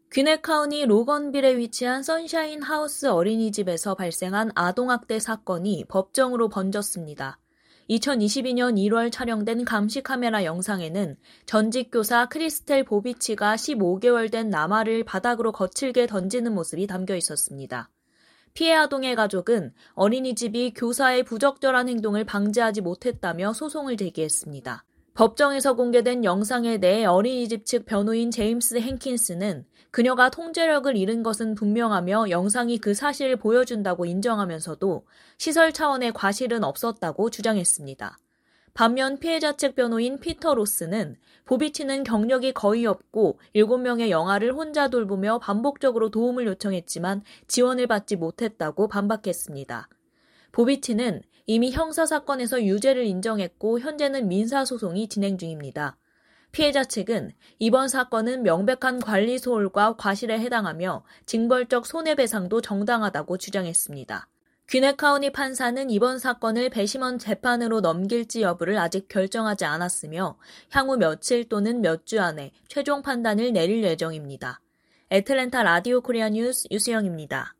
귀넷카운티 로건빌에 위치한 선샤인 하우스 어린이집에서 발생한 아동학대 사건이 법정으로 번졌습니다. 2022년 1월 촬영된 감시 카메라 영상에는 전직 교사 크리스텔 보비치가 15개월 된 나마를 바닥으로 거칠게 던지는 모습이 담겨 있었습니다. 피해 아동의 가족은 어린이집이 교사의 부적절한 행동을 방지하지 못했다며 소송을 제기했습니다. 법정에서 공개된 영상에 대해 어린이집 측 변호인 제임스 행킨스는 그녀가 통제력을 잃은 것은 분명하며 영상이 그 사실을 보여준다고 인정하면서도 시설 차원의 과실은 없었다고 주장했습니다. 반면 피해자 측 변호인 피터 로스는 보비치는 경력이 거의 없고 7명의 영아를 혼자 돌보며 반복적으로 도움을 요청했지만 지원을 받지 못했다고 반박했습니다. 보비치는 이미 형사사건에서 유죄를 인정했고 현재는 민사소송이 진행 중입니다. 피해자 측은 이번 사건은 명백한 관리 소홀과 과실에 해당하며 징벌적 손해배상도 정당하다고 주장했습니다. 귀넷카운티 판사는 이번 사건을 배심원 재판으로 넘길지 여부를 아직 결정하지 않았으며 향후 며칠 또는 몇 주 안에 최종 판단을 내릴 예정입니다. 애틀랜타 라디오 코리아 뉴스 유수영입니다.